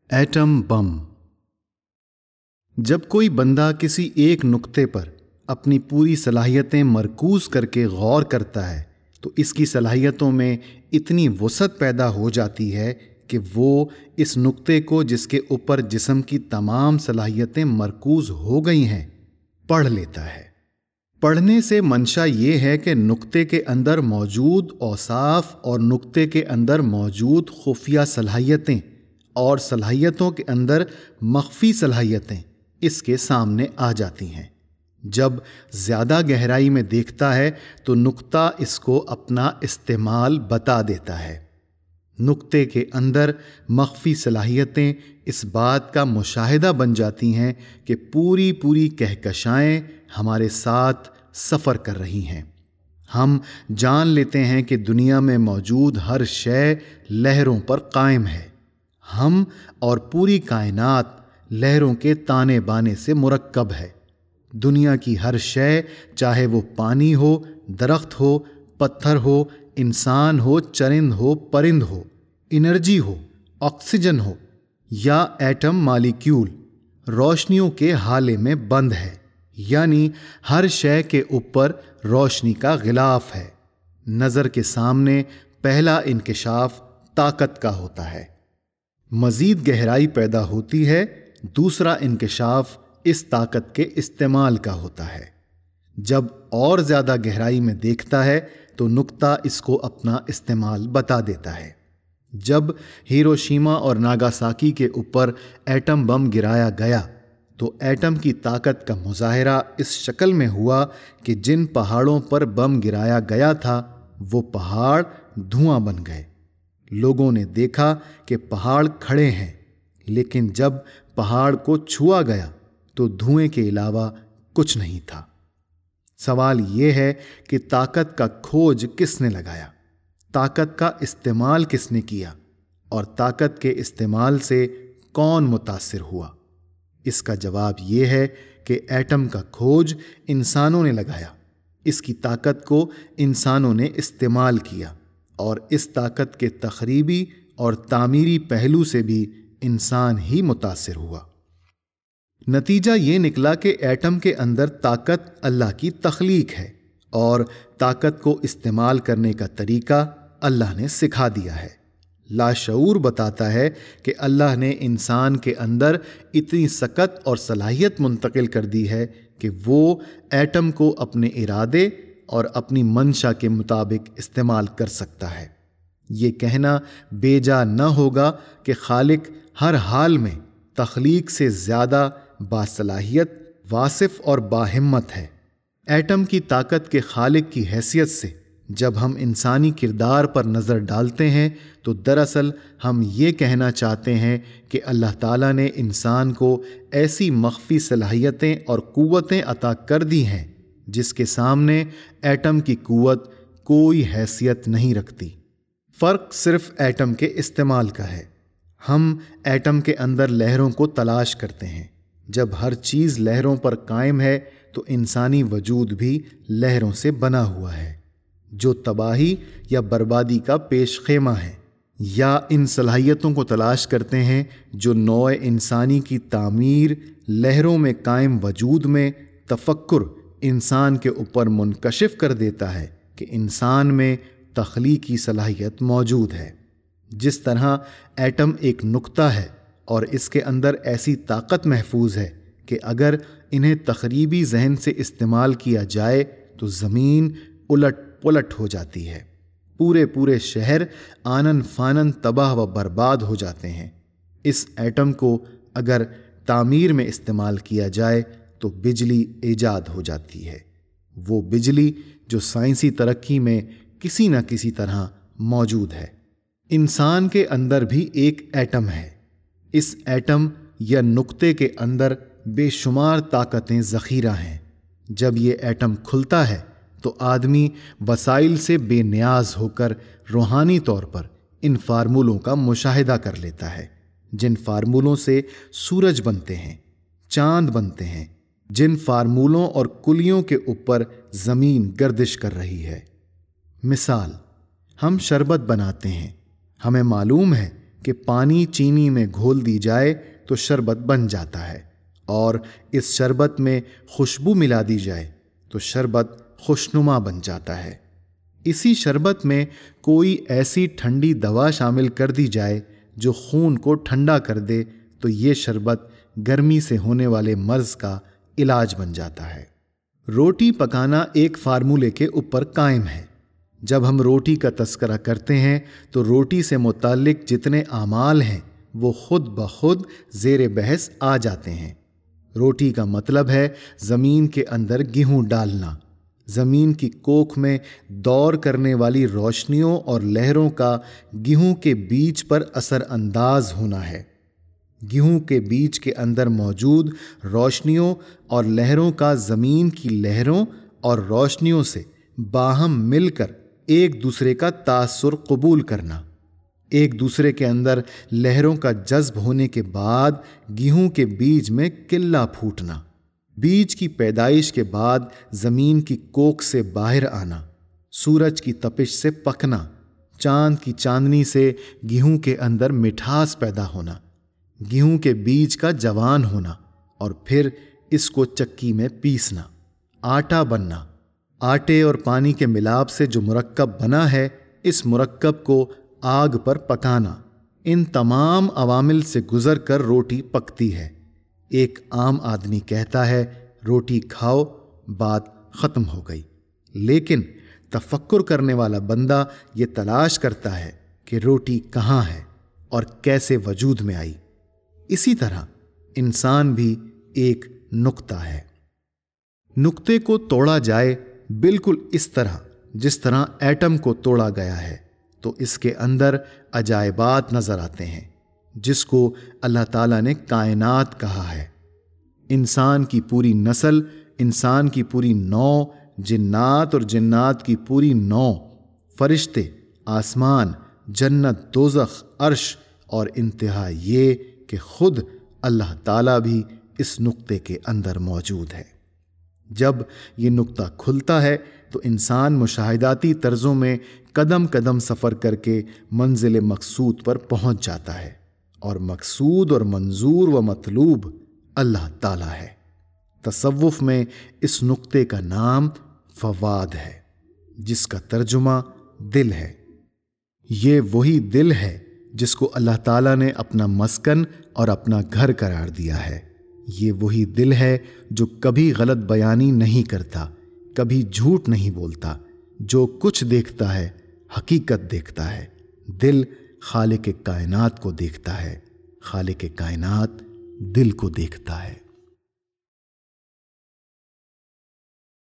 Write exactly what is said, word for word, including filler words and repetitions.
Atom bomb. جب کوئی بندہ کسی ایک نقطے پر اپنی پوری صلاحیتیں مرکوز کر کے غور کرتا ہے تو اس کی صلاحیتوں میں اتنی وسعت پیدا ہو جاتی ہے کہ وہ اس نقطے کو، جس کے اوپر جسم کی تمام صلاحیتیں مرکوز ہو گئی ہیں، پڑھ لیتا ہے۔ پڑھنے سے منشا یہ ہے کہ نقطے کے اندر موجود اوصاف اور نقطے کے اندر موجود خفیہ صلاحیتیں اور صلاحیتوں کے اندر مخفی صلاحیتیں اس کے سامنے آ جاتی ہیں۔ جب زیادہ گہرائی میں دیکھتا ہے تو نقطہ اس کو اپنا استعمال بتا دیتا ہے۔ نقطے کے اندر مخفی صلاحیتیں اس بات کا مشاہدہ بن جاتی ہیں کہ پوری پوری کہکشائیں ہمارے ساتھ سفر کر رہی ہیں۔ ہم جان لیتے ہیں کہ دنیا میں موجود ہر شے لہروں پر قائم ہے۔ ہم اور پوری کائنات لہروں کے تانے بانے سے مرکب ہے۔ دنیا کی ہر شے، چاہے وہ پانی ہو، درخت ہو، پتھر ہو، انسان ہو، چرند ہو، پرند ہو، انرجی ہو، آکسیجن ہو یا ایٹم مالیکیول، روشنیوں کے حالے میں بند ہے، یعنی ہر شے کے اوپر روشنی کا غلاف ہے۔ نظر کے سامنے پہلا انکشاف طاقت کا ہوتا ہے، مزید گہرائی پیدا ہوتی ہے، دوسرا انکشاف اس طاقت کے استعمال کا ہوتا ہے۔ جب اور زیادہ گہرائی میں دیکھتا ہے تو نقطہ اس کو اپنا استعمال بتا دیتا ہے۔ جب ہیروشیما اور ناگاساکی کے اوپر ایٹم بم گرایا گیا تو ایٹم کی طاقت کا مظاہرہ اس شکل میں ہوا کہ جن پہاڑوں پر بم گرایا گیا تھا وہ پہاڑ دھواں بن گئے۔ لوگوں نے دیکھا کہ پہاڑ کھڑے ہیں، لیکن جب پہاڑ کو چھوا گیا تو دھوئیں کے علاوہ کچھ نہیں تھا۔ سوال یہ ہے کہ طاقت کا کھوج کس نے لگایا؟ طاقت کا استعمال کس نے کیا؟ اور طاقت کے استعمال سے کون متاثر ہوا؟ اس کا جواب یہ ہے کہ ایٹم کا کھوج انسانوں نے لگایا، اس کی طاقت کو انسانوں نے استعمال کیا، اور اس طاقت کے تخریبی اور تعمیری پہلو سے بھی انسان ہی متاثر ہوا۔ نتیجہ یہ نکلا کہ ایٹم کے اندر طاقت اللہ کی تخلیق ہے، اور طاقت کو استعمال کرنے کا طریقہ اللہ نے سکھا دیا ہے۔ لاشعور بتاتا ہے کہ اللہ نے انسان کے اندر اتنی سکت اور صلاحیت منتقل کر دی ہے کہ وہ ایٹم کو اپنے ارادے اور اپنی منشا کے مطابق استعمال کر سکتا ہے۔ یہ کہنا بے جا نہ ہوگا کہ خالق ہر حال میں تخلیق سے زیادہ باصلاحیت، واصف اور باہمت ہے۔ ایٹم کی طاقت کے خالق کی حیثیت سے جب ہم انسانی کردار پر نظر ڈالتے ہیں تو دراصل ہم یہ کہنا چاہتے ہیں کہ اللہ تعالیٰ نے انسان کو ایسی مخفی صلاحیتیں اور قوتیں عطا کر دی ہیں جس کے سامنے ایٹم کی قوت کوئی حیثیت نہیں رکھتی۔ فرق صرف ایٹم کے استعمال کا ہے۔ ہم ایٹم کے اندر لہروں کو تلاش کرتے ہیں۔ جب ہر چیز لہروں پر قائم ہے تو انسانی وجود بھی لہروں سے بنا ہوا ہے، جو تباہی یا بربادی کا پیش خیمہ ہے، یا ان صلاحیتوں کو تلاش کرتے ہیں جو نوع انسانی کی تعمیر، لہروں میں قائم وجود میں تفکر انسان کے اوپر منکشف کر دیتا ہے کہ انسان میں تخلیقی صلاحیت موجود ہے۔ جس طرح ایٹم ایک نقطہ ہے اور اس کے اندر ایسی طاقت محفوظ ہے کہ اگر انہیں تخریبی ذہن سے استعمال کیا جائے تو زمین الٹ پلٹ ہو جاتی ہے، پورے پورے شہر آنن فانن تباہ و برباد ہو جاتے ہیں۔ اس ایٹم کو اگر تعمیر میں استعمال کیا جائے تو بجلی ایجاد ہو جاتی ہے، وہ بجلی جو سائنسی ترقی میں کسی نہ کسی طرح موجود ہے۔ انسان کے اندر بھی ایک ایٹم ہے۔ اس ایٹم یا نقطے کے اندر بے شمار طاقتیں ذخیرہ ہیں۔ جب یہ ایٹم کھلتا ہے تو آدمی وسائل سے بے نیاز ہو کر روحانی طور پر ان فارمولوں کا مشاہدہ کر لیتا ہے، جن فارمولوں سے سورج بنتے ہیں، چاند بنتے ہیں، جن فارمولوں اور کلیوں کے اوپر زمین گردش کر رہی ہے۔ مثال، ہم شربت بناتے ہیں، ہمیں معلوم ہے کہ پانی چینی میں گھول دی جائے تو شربت بن جاتا ہے، اور اس شربت میں خوشبو ملا دی جائے تو شربت خوشنما بن جاتا ہے۔ اسی شربت میں کوئی ایسی ٹھنڈی دوا شامل کر دی جائے جو خون کو ٹھنڈا کر دے تو یہ شربت گرمی سے ہونے والے مرض کا علاج بن جاتا ہے۔ روٹی پکانا ایک فارمولے کے اوپر قائم ہے۔ جب ہم روٹی کا تذکرہ کرتے ہیں تو روٹی سے متعلق جتنے اعمال ہیں وہ خود بخود زیر بحث آ جاتے ہیں۔ روٹی کا مطلب ہے زمین کے اندر گیہوں ڈالنا، زمین کی کوکھ میں دور کرنے والی روشنیوں اور لہروں کا گیہوں کے بیج پر اثر انداز ہونا ہے۔ گیہوں کے بیج کے اندر موجود روشنیوں اور لہروں کا زمین کی لہروں اور روشنیوں سے باہم مل کر ایک دوسرے کا تاثر قبول کرنا، ایک دوسرے کے اندر لہروں کا جذب ہونے کے بعد گیہوں کے بیج میں کلا پھوٹنا، بیج کی پیدائش کے بعد زمین کی کوکھ سے باہر آنا، سورج کی تپش سے پکنا، چاند کی چاندنی سے گیہوں کے اندر مٹھاس پیدا ہونا، گیہوں کے بیج کا جوان ہونا، اور پھر اس کو چکی میں پیسنا، آٹا بننا، آٹے اور پانی کے ملاپ سے جو مرکب بنا ہے اس مرکب کو آگ پر پکانا، ان تمام عوامل سے گزر کر روٹی پکتی ہے۔ ایک عام آدمی کہتا ہے روٹی کھاؤ، بات ختم ہو گئی، لیکن تفکر کرنے والا بندہ یہ تلاش کرتا ہے کہ روٹی کہاں ہے اور کیسے وجود میں آئی۔ اسی طرح انسان بھی ایک نقطہ ہے۔ نقطے کو توڑا جائے بالکل اس طرح جس طرح ایٹم کو توڑا گیا ہے تو اس کے اندر عجائبات نظر آتے ہیں، جس کو اللہ تعالیٰ نے کائنات کہا ہے۔ انسان کی پوری نسل، انسان کی پوری نو، جنات اور جنات کی پوری نو، فرشتے، آسمان، جنت، دوزخ، عرش، اور انتہا یہ کہ خود اللہ تعالیٰ بھی اس نقطے کے اندر موجود ہے۔ جب یہ نقطہ کھلتا ہے تو انسان مشاہداتی طرزوں میں قدم قدم سفر کر کے منزل مقصود پر پہنچ جاتا ہے، اور مقصود اور منظور و مطلوب اللہ تعالیٰ ہے۔ تصوف میں اس نقطے کا نام فواد ہے، جس کا ترجمہ دل ہے۔ یہ وہی دل ہے جس کو اللہ تعالیٰ نے اپنا مسکن اور اپنا گھر قرار دیا ہے۔ یہ وہی دل ہے جو کبھی غلط بیانی نہیں کرتا، کبھی جھوٹ نہیں بولتا، جو کچھ دیکھتا ہے حقیقت دیکھتا ہے۔ دل خالق کائنات کو دیکھتا ہے، خالق کائنات دل کو دیکھتا ہے۔